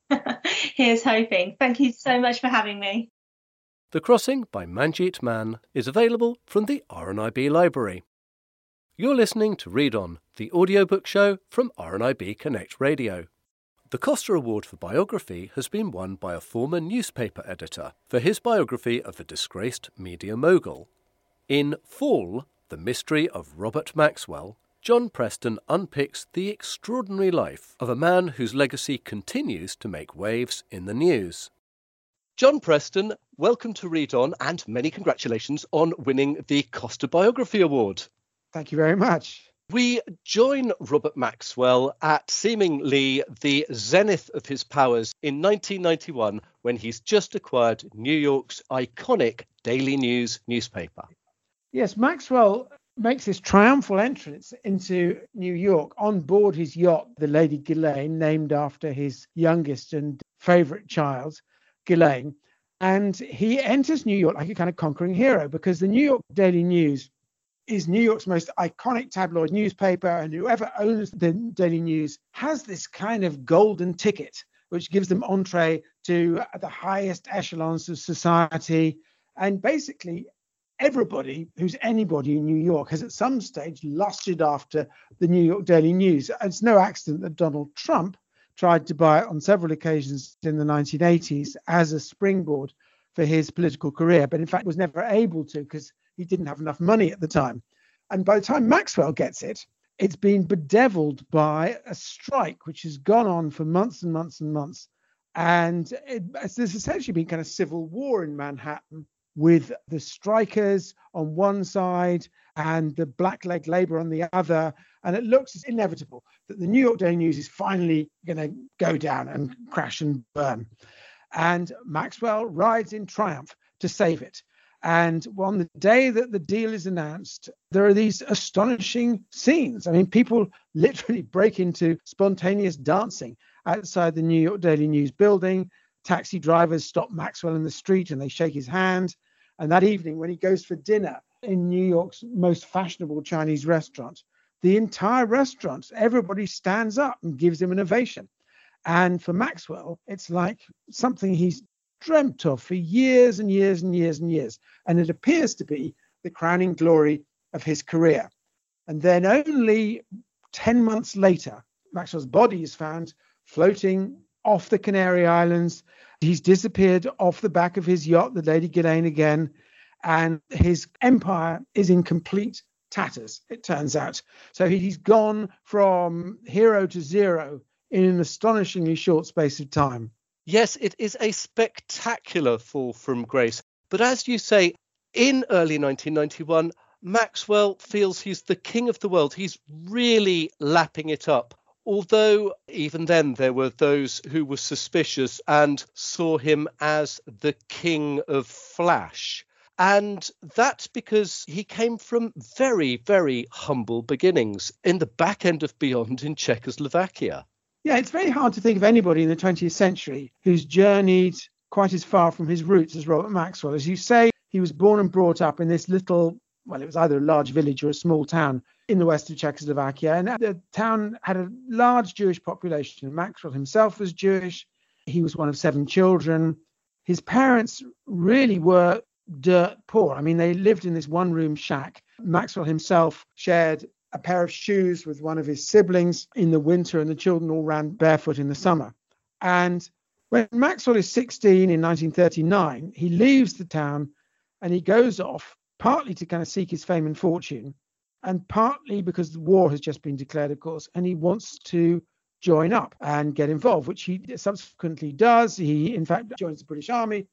Here's hoping. Thank you so much for having me. The Crossing by Manjeet Mann is available from the RNIB Library. You're listening to Read On, the audiobook show from RNIB Connect Radio. The Costa Award for Biography has been won by a former newspaper editor for his biography of a disgraced media mogul. In Fall, The Mystery of Robert Maxwell, John Preston unpicks the extraordinary life of a man whose legacy continues to make waves in the news. John Preston, welcome to Read On and many congratulations on winning the Costa Biography Award. Thank you very much. We join Robert Maxwell at seemingly the zenith of his powers in 1991 when he's just acquired New York's iconic Daily News newspaper. Yes, Maxwell makes his triumphal entrance into New York on board his yacht, the Lady Ghislaine, named after his youngest and favourite child, Ghislaine. And he enters New York like a kind of conquering hero because the New York Daily News is New York's most iconic tabloid newspaper, and whoever owns the Daily News has this kind of golden ticket, which gives them entree to the highest echelons of society. And basically, everybody who's anybody in New York has at some stage lusted after the New York Daily News. It's no accident that Donald Trump tried to buy it on several occasions in the 1980s as a springboard for his political career, but in fact was never able to because he didn't have enough money at the time. And by the time Maxwell gets it, it's been bedeviled by a strike, which has gone on for months and months and months. And there's essentially been kind of civil war in Manhattan with the strikers on one side and the blackleg labor on the other. And it looks inevitable that the New York Daily News is finally going to go down and crash and burn. And Maxwell rides in triumph to save it. And on the day that the deal is announced, there are these astonishing scenes. I mean, people literally break into spontaneous dancing outside the New York Daily News building. Taxi drivers stop Maxwell in the street and they shake his hand. And that evening, when he goes for dinner in New York's most fashionable Chinese restaurant, the entire restaurant, everybody stands up and gives him an ovation. And for Maxwell, it's like something he's dreamt of for years and years and years and years. And it appears to be the crowning glory of his career. And then only 10 months later, Maxwell's body is found floating off the Canary Islands. He's disappeared off the back of his yacht, the Lady Ghislaine again, and his empire is in complete tatters, it turns out. So he's gone from hero to zero in an astonishingly short space of time. Yes, it is a spectacular fall from grace. But as you say, in early 1991, Maxwell feels he's the king of the world. He's really lapping it up. Although even then there were those who were suspicious and saw him as the king of flash. And that's because he came from very, very humble beginnings in the back end of Beyond in Czechoslovakia. Yeah, it's very hard to think of anybody in the 20th century who's journeyed quite as far from his roots as Robert Maxwell. As you say, he was born and brought up in this little, well, it was either a large village or a small town in the west of Czechoslovakia. And the town had a large Jewish population. Maxwell himself was Jewish. He was one of 7 children. His parents really were dirt poor. I mean, they lived in this one-room shack. Maxwell himself shared a pair of shoes with one of his siblings in the winter, and the children all ran barefoot in the summer. And when Maxwell is 16 in 1939, he leaves the town and he goes off, partly to kind of seek his fame and fortune, and partly because the war has just been declared, of course, and he wants to join up and get involved, which he subsequently does. He, in fact, joins the British Army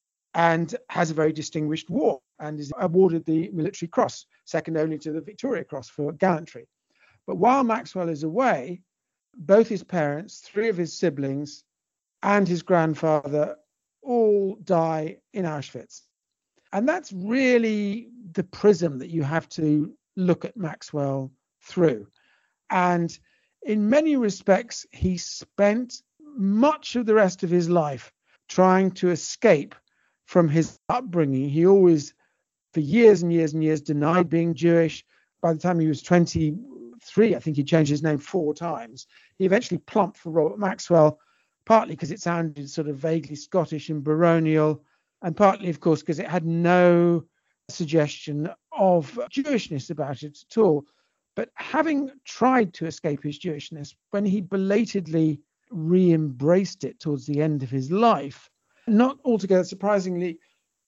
and has a very distinguished war and is awarded the Military Cross, second only to the Victoria Cross for gallantry. But while Maxwell is away, both his parents, 3 of his siblings, and his grandfather all die in Auschwitz. And that's really the prism that you have to look at Maxwell through. And in many respects, he spent much of the rest of his life trying to escape from his upbringing. He always, for years and years and years, denied being Jewish. By the time he was 23, I think he changed his name 4 times. He eventually plumped for Robert Maxwell, partly because it sounded sort of vaguely Scottish and baronial, and partly, of course, because it had no suggestion of Jewishness about it at all. But having tried to escape his Jewishness, when he belatedly re-embraced it towards the end of his life, not altogether surprisingly,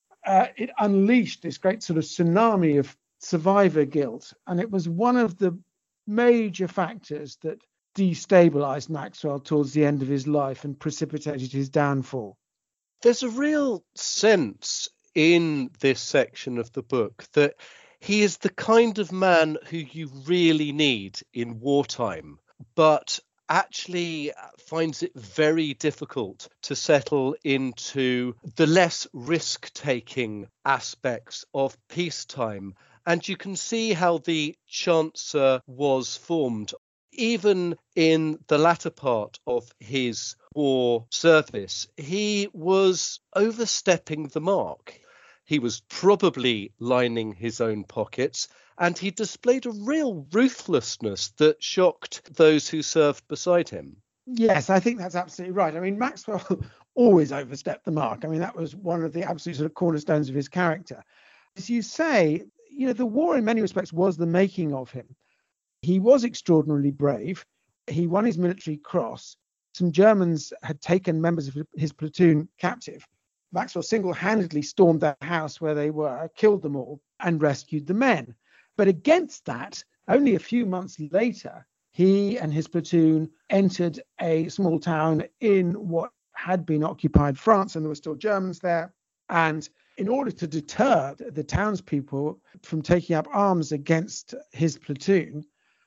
it unleashed this great sort of tsunami of survivor guilt. And it was one of the major factors that destabilized Maxwell towards the end of his life and precipitated his downfall. There's a real sense in this section of the book that he is the kind of man who you really need in wartime, but actually finds it very difficult to settle into the less risk-taking aspects of peacetime. And you can see how the Chancer was formed. Even in the latter part of his war service, he was overstepping the mark. He was probably lining his own pockets, and he displayed a real ruthlessness that shocked those who served beside him. Yes, I think that's absolutely right. I mean, Maxwell always overstepped the mark. I mean, that was one of the absolute sort of cornerstones of his character. As you say, the war in many respects was the making of him. He was extraordinarily brave. He won his military cross. Some Germans had taken members of his platoon captive. Maxwell single-handedly stormed their house where they were, killed them all, and rescued the men. But against that, only a few months later, he and his platoon entered a small town in what had been occupied France, and there were still Germans there. And in order to deter the townspeople from taking up arms against his platoon,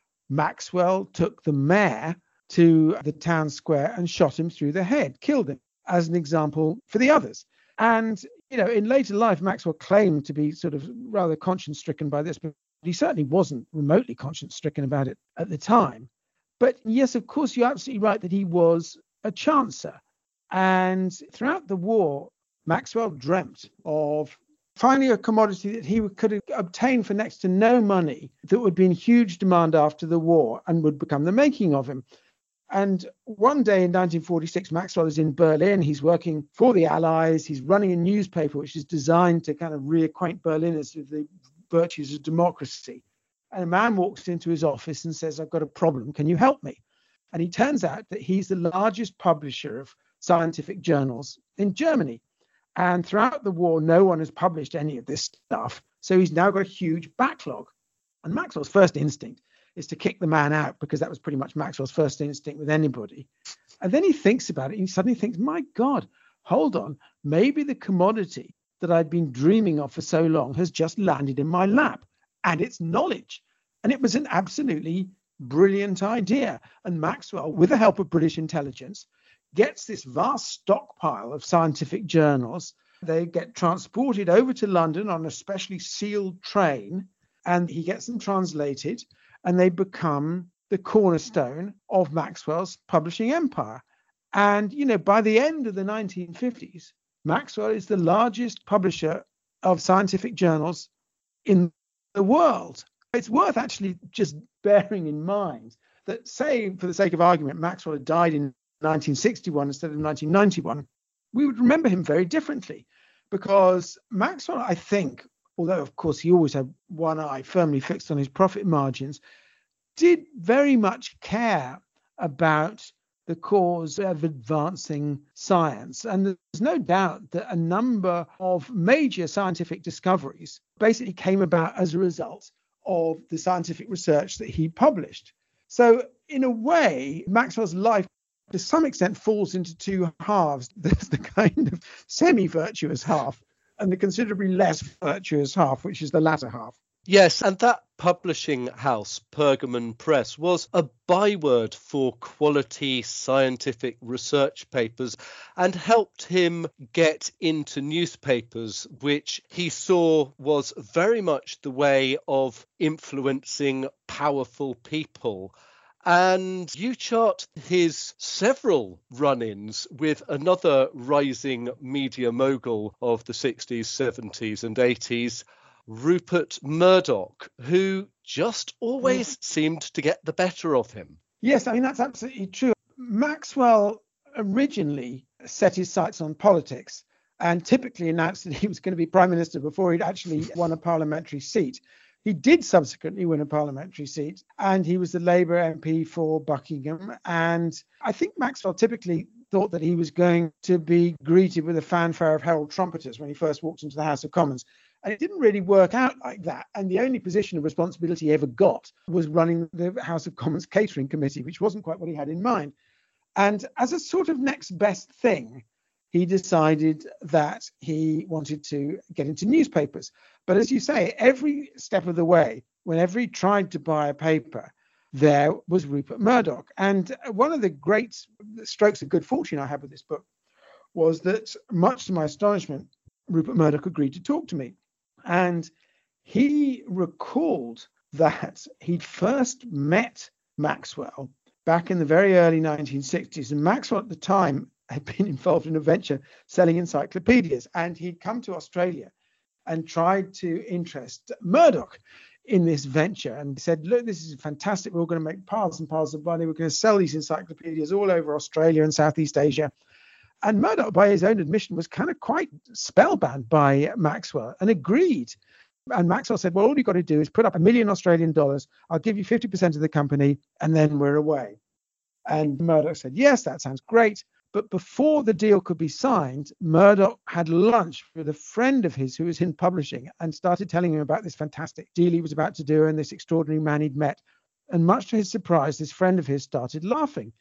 Maxwell took the mayor to the town square and shot him through the head, killed him, as an example for the others. And, in later life, Maxwell claimed to be sort of rather conscience-stricken by this, but he certainly wasn't remotely conscience-stricken about it at the time. But yes, of course, you're absolutely right that he was a chancer. And throughout the war, Maxwell dreamt of finding a commodity that he could obtain for next to no money that would be in huge demand after the war and would become the making of him. And one day in 1946, Maxwell is in Berlin. He's working for the Allies. He's running a newspaper which is designed to kind of reacquaint Berliners with the virtues of democracy. And a man walks into his office and says, "I've got a problem. Can you help me?" And he turns out that he's the largest publisher of scientific journals in Germany. And throughout the war, no one has published any of this stuff. So he's now got a huge backlog. And Maxwell's first instinct is to kick the man out, because that was pretty much Maxwell's first instinct with anybody. And then he thinks about it. And he suddenly thinks, my God, hold on. Maybe the commodity that I'd been dreaming of for so long has just landed in my lap. And it's knowledge. And it was an absolutely brilliant idea. And Maxwell, with the help of British intelligence, gets this vast stockpile of scientific journals. They get transported over to London on a specially sealed train, and he gets them translated, and they become the cornerstone of Maxwell's publishing empire. And, by the end of the 1950s, Maxwell is the largest publisher of scientific journals in the world. It's worth actually just bearing in mind that, say, for the sake of argument, Maxwell had died in 1961 instead of 1991, we would remember him very differently, because Maxwell, I think, although of course he always had one eye firmly fixed on his profit margins, did very much care about the cause of advancing science. And there's no doubt that a number of major scientific discoveries basically came about as a result of the scientific research that he published. So in a way, Maxwell's life to some extent falls into two halves. There's the kind of semi-virtuous half and the considerably less virtuous half, which is the latter half. Yes, and that publishing house, Pergamon Press, was a byword for quality scientific research papers and helped him get into newspapers, which he saw was very much the way of influencing powerful people. And you chart his several run-ins with another rising media mogul of the 60s, 70s and 80s, Rupert Murdoch, who just always seemed to get the better of him. Yes, I mean, that's absolutely true. Maxwell originally set his sights on politics and typically announced that he was going to be Prime Minister before he'd actually won a parliamentary seat. He did subsequently win a parliamentary seat, and he was the Labour MP for Buckingham. And I think Maxwell typically thought that he was going to be greeted with a fanfare of herald trumpeters when he first walked into the House of Commons. And it didn't really work out like that. And the only position of responsibility he ever got was running the House of Commons Catering Committee, which wasn't quite what he had in mind. And as a sort of next best thing, he decided that he wanted to get into newspapers. But as you say, every step of the way, whenever he tried to buy a paper, there was Rupert Murdoch. And one of the great strokes of good fortune I had with this book was that, much to my astonishment, Rupert Murdoch agreed to talk to me. And he recalled that he'd first met Maxwell back in the very early 1960s. And Maxwell at the time had been involved in a venture selling encyclopedias. And he'd come to Australia and tried to interest Murdoch in this venture and said, look, this is fantastic. We're all going to make piles and piles of money. We're going to sell these encyclopedias all over Australia and Southeast Asia. And Murdoch, by his own admission, was kind of quite spellbound by Maxwell and agreed. And Maxwell said, well, all you've got to do is put up $1 million Australian dollars. I'll give you 50% of the company, and then we're away. And Murdoch said, yes, that sounds great. But before the deal could be signed, Murdoch had lunch with a friend of his who was in publishing and started telling him about this fantastic deal he was about to do and this extraordinary man he'd met. And much to his surprise, this friend of his started laughing.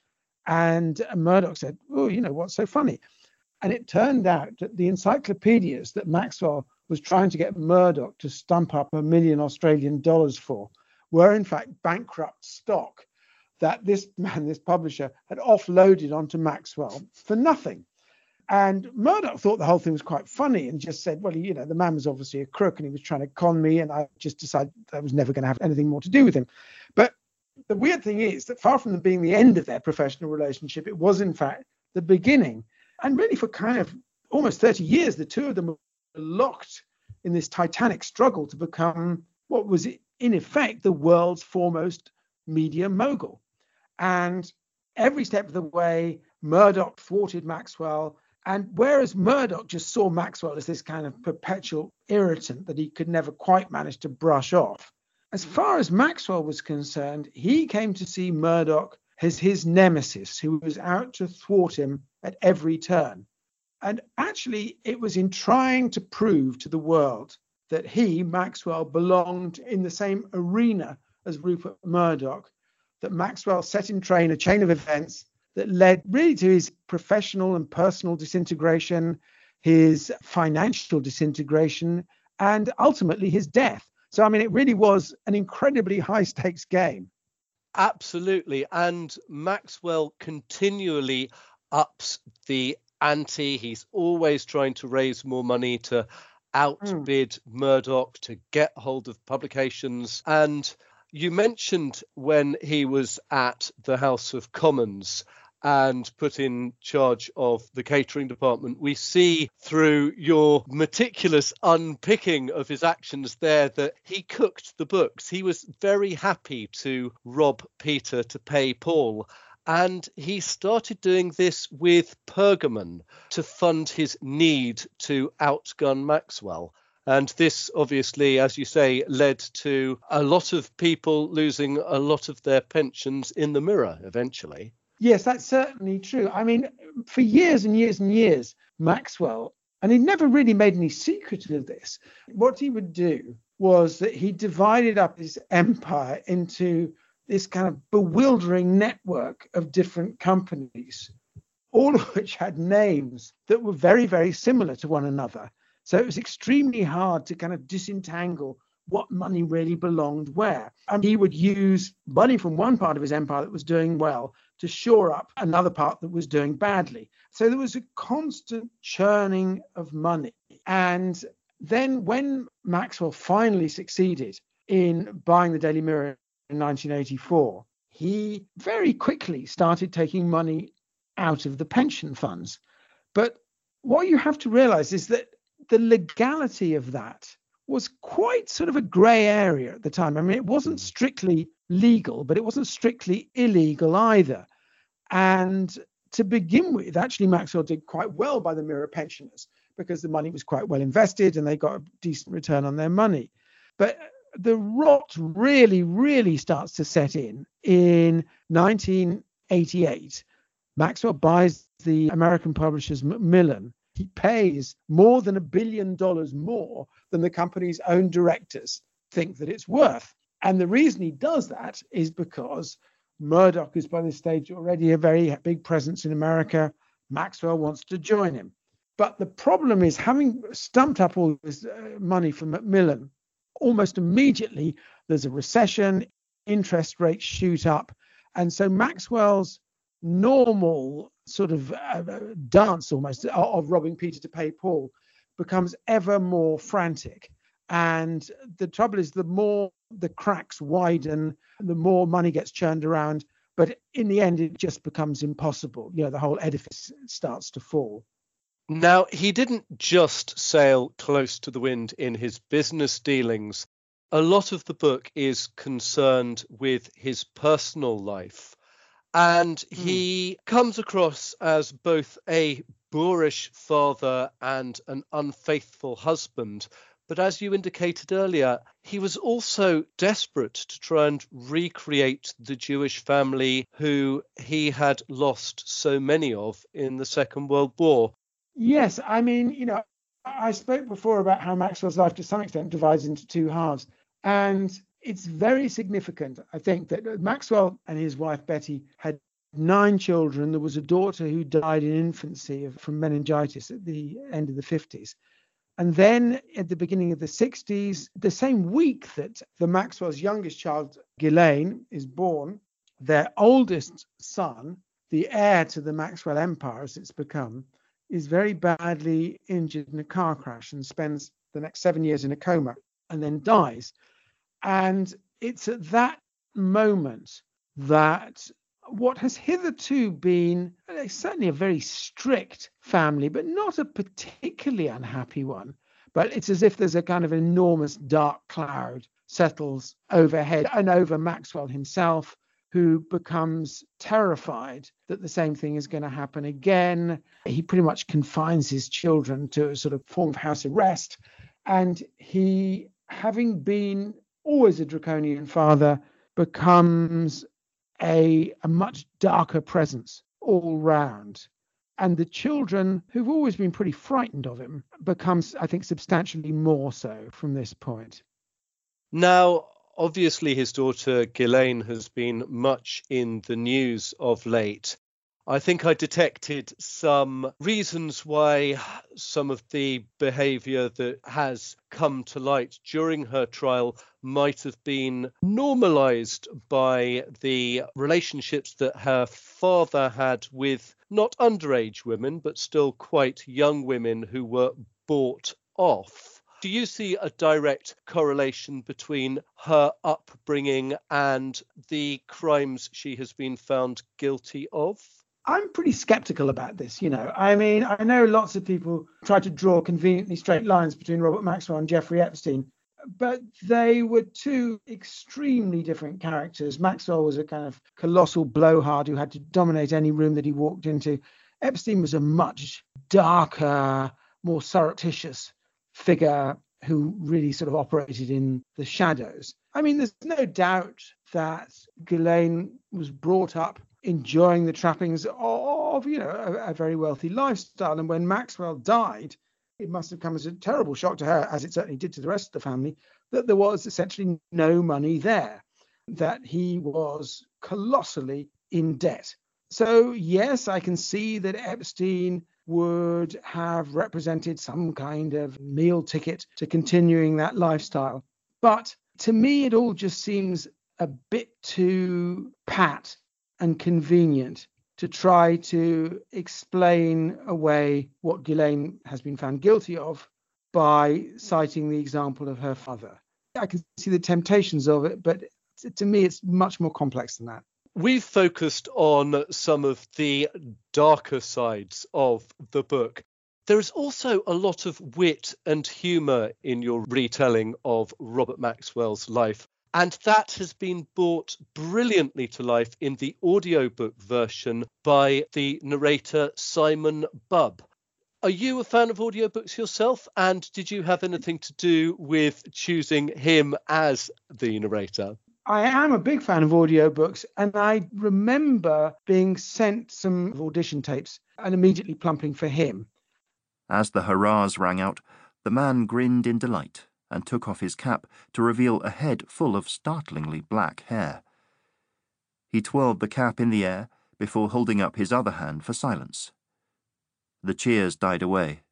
And Murdoch said, oh, you know, what's so funny? And it turned out that the encyclopedias that Maxwell was trying to get Murdoch to stump up $1 million Australian dollars for were in fact bankrupt stock that this man, this publisher, had offloaded onto Maxwell for nothing. And Murdoch thought the whole thing was quite funny and just said, well, you know, the man was obviously a crook and he was trying to con me, and I just decided I was never going to have anything more to do with him. But the weird thing is that far from being the end of their professional relationship, it was in fact the beginning. And really for kind of almost 30 years, the two of them were locked in this titanic struggle to become what was in effect the world's foremost media mogul. And every step of the way, Murdoch thwarted Maxwell. And whereas Murdoch just saw Maxwell as this kind of perpetual irritant that he could never quite manage to brush off, as far as Maxwell was concerned, he came to see Murdoch as his nemesis, who was out to thwart him at every turn. And actually, it was in trying to prove to the world that he, Maxwell, belonged in the same arena as Rupert Murdoch that Maxwell set in train a chain of events that led really to his professional and personal disintegration, his financial disintegration, and ultimately his death. So, I mean, it really was an incredibly high stakes game. Absolutely. And Maxwell continually ups the ante. He's always trying to raise more money to outbid Murdoch, to get hold of publications. And you mentioned when he was at the House of Commons and put in charge of the catering department, we see through your meticulous unpicking of his actions there that he cooked the books. He was very happy to rob Peter to pay Paul. And he started doing this with Pergamon to fund his need to outgun Maxwell. And this, obviously, as you say, led to a lot of people losing a lot of their pensions in the Mirror eventually. Yes, that's certainly true. I mean, for years and years and years, Maxwell, and he never really made any secret of this, what he would do was that he divided up his empire into this kind of bewildering network of different companies, all of which had names that were very, very similar to one another. So it was extremely hard to kind of disentangle what money really belonged where. And he would use money from one part of his empire that was doing well to shore up another part that was doing badly. So there was a constant churning of money. And then when Maxwell finally succeeded in buying the Daily Mirror in 1984, he very quickly started taking money out of the pension funds. But what you have to realize is that the legality of that was quite sort of a grey area at the time. I mean, it wasn't strictly legal, but it wasn't strictly illegal either. And to begin with, actually, Maxwell did quite well by the Mirror pensioners because the money was quite well invested and they got a decent return on their money. But the rot really, really starts to set in 1988. Maxwell buys the American publishers Macmillan. He pays more than $1 billion more than the company's own directors think that it's worth. And the reason he does that is because Murdoch is by this stage already a very big presence in America. Maxwell wants to join him. But the problem is, having stumped up all this money from Macmillan, almost immediately there's a recession, interest rates shoot up. And so Maxwell's normal sort of dance almost of robbing Peter to pay Paul becomes ever more frantic. And the trouble is, the more the cracks widen, the more money gets churned around. But in the end, it just becomes impossible. You know, the whole edifice starts to fall. Now, he didn't just sail close to the wind in his business dealings. A lot of the book is concerned with his personal life. And he comes across as both a boorish father and an unfaithful husband. But as you indicated earlier, he was also desperate to try and recreate the Jewish family who he had lost so many of in the Second World War. Yes, I mean, you know, I spoke before about how Maxwell's life to some extent divides into two halves. And it's very significant, I think, that Maxwell and his wife Betty had 9 children. There was a daughter who died in infancy from meningitis at the end of the 50s. And then at the beginning of the 60s, the same week that the Maxwell's youngest child, Ghislaine, is born, their oldest son, the heir to the Maxwell empire as it's become, is very badly injured in a car crash and spends the next 7 years in a coma and then dies. And it's at that moment that what has hitherto been certainly a very strict family, but not a particularly unhappy one, but it's as if there's a kind of enormous dark cloud settles overhead and over Maxwell himself, who becomes terrified that the same thing is going to happen again. He pretty much confines his children to a sort of form of house arrest. And he, having been always a draconian father, becomes a much darker presence all round. And the children, who've always been pretty frightened of him, becomes, I think, substantially more so from this point. Now, obviously, his daughter Ghislaine has been much in the news of late. I think I detected some reasons why some of the behaviour that has come to light during her trial might have been normalised by the relationships that her father had with not underage women, but still quite young women who were bought off. Do you see a direct correlation between her upbringing and the crimes she has been found guilty of? I'm pretty skeptical about this, you know. I mean, I know lots of people try to draw conveniently straight lines between Robert Maxwell and Jeffrey Epstein, but they were two extremely different characters. Maxwell was a kind of colossal blowhard who had to dominate any room that he walked into. Epstein was a much darker, more surreptitious figure who really sort of operated in the shadows. I mean, there's no doubt that Ghislaine was brought up enjoying the trappings of, you know, a very wealthy lifestyle. And when Maxwell died, it must have come as a terrible shock to her, as it certainly did to the rest of the family, that there was essentially no money there, that he was colossally in debt. So, yes, I can see that Epstein would have represented some kind of meal ticket to continuing that lifestyle. But to me, it all just seems a bit too pat and convenient to try to explain away what Ghislaine has been found guilty of by citing the example of her father. I can see the temptations of it, but to me, it's much more complex than that. We've focused on some of the darker sides of the book. There is also a lot of wit and humour in your retelling of Robert Maxwell's life, and that has been brought brilliantly to life in the audiobook version by the narrator Simon Bubb. Are you a fan of audiobooks yourself, and did you have anything to do with choosing him as the narrator? I am a big fan of audiobooks, and I remember being sent some audition tapes and immediately plumping for him. As the hurrahs rang out, the man grinned in delight and took off his cap to reveal a head full of startlingly black hair. He twirled the cap in the air before holding up his other hand for silence. The cheers died away.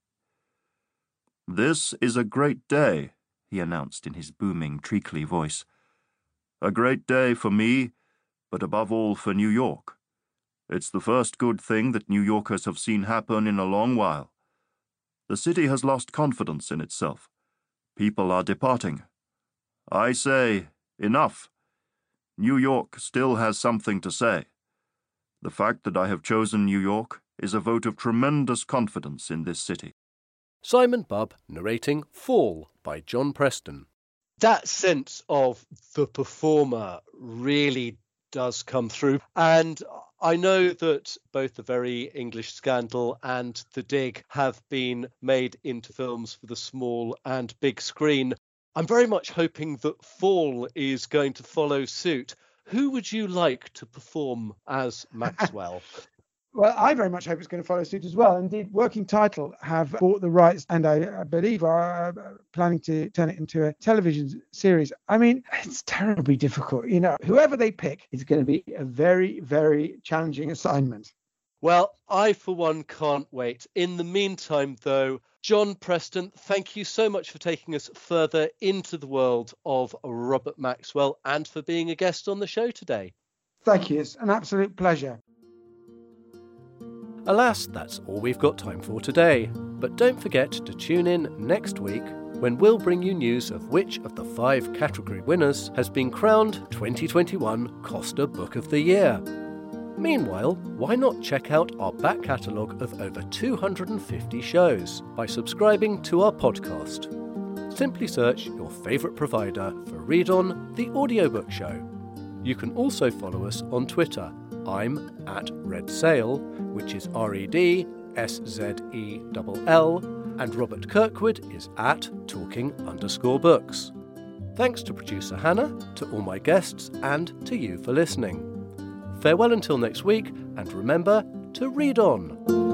"This is a great day," he announced in his booming, treacly voice. "A great day for me, but above all for New York. It's the first good thing that New Yorkers have seen happen in a long while. The city has lost confidence in itself. People are departing. I say, enough. New York still has something to say. The fact that I have chosen New York is a vote of tremendous confidence in this city." Simon Bubb narrating Fall by John Preston. That sense of the performer really does come through. And I know that both The Very English Scandal and The Dig have been made into films for the small and big screen. I'm very much hoping that Fall is going to follow suit. Who would you like to perform as Maxwell? Well, I very much hope it's going to follow suit as well. Indeed, Working Title have bought the rights and I believe are planning to turn it into a television series. I mean, it's terribly difficult. You know, whoever they pick is going to be a very, very challenging assignment. Well, I, for one, can't wait. In the meantime, though, John Preston, thank you so much for taking us further into the world of Robert Maxwell and for being a guest on the show today. Thank you. It's an absolute pleasure. Alas, that's all we've got time for today. But don't forget to tune in next week when we'll bring you news of which of the 5 category winners has been crowned 2021 Costa Book of the Year. Meanwhile, why not check out our back catalogue of over 250 shows by subscribing to our podcast? Simply search your favourite provider for Read On, the audiobook show. You can also follow us on Twitter. I'm at RedSale, which is REDSZELL, and Robert Kirkwood is at Talking_Books. Thanks to producer Hannah, to all my guests, and to you for listening. Farewell until next week, and remember to read on.